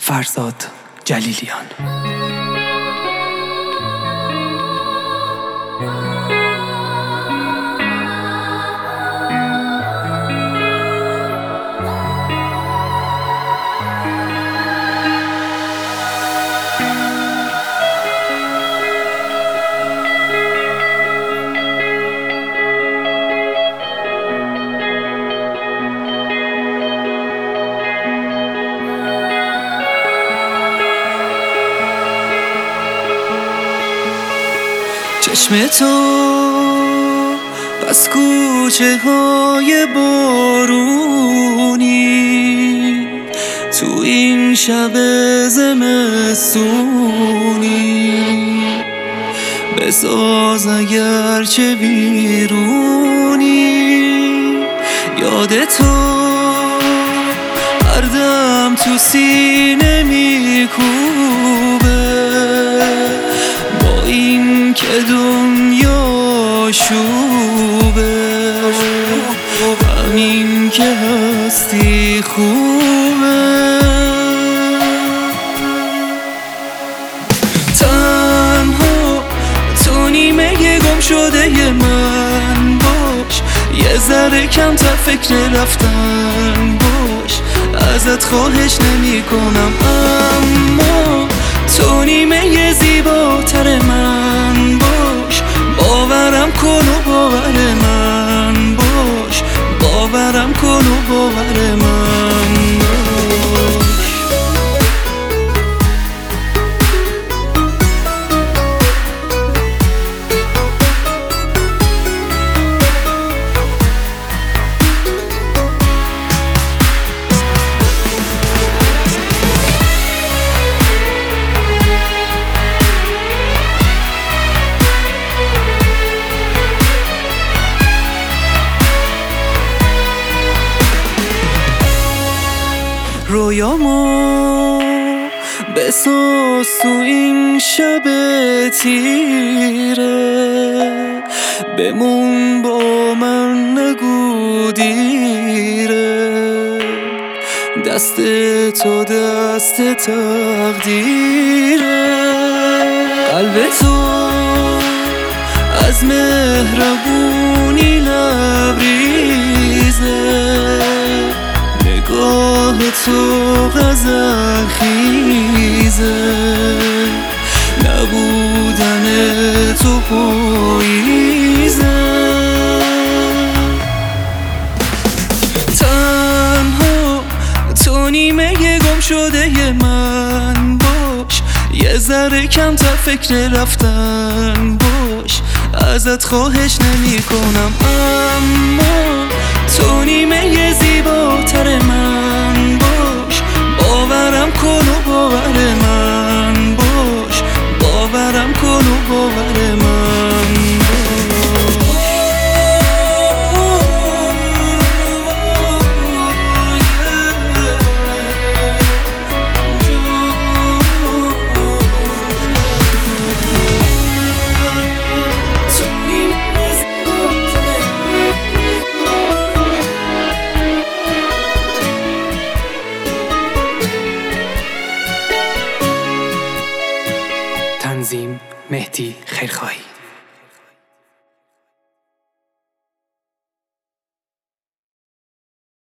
فرزاد جلیلیان. چشم تو بس کوچه های بارونی، تو این شب زمستونی، بساز اگر چه بیرونی. یاد تو هر دم تو سینه میکوبه، با این که دنیا شوبه، همین که هستی خوبه. تنها تو نیمه گم شده من باش، یه ذره کمتر فکر رفتن باش، ازت خواهش نمی کنم، اما تو نیمه زیباتر من باش. باورم کن و باور من باش، باورم کن و باور من باش. رویامو بساز تو این شب تیره، بمون با من نگو دیره، دست تو دست تقدیره. قلب تو از مهربونی لبریزه، نگاه تو غزل خیزه، نبودن تو پاییزه. تنها تو نیمه گم شده من باش، یه ذره کمتر فکر رفتن باش، ازت خواهش نمی کنم، اما تو نیمه زیباتر من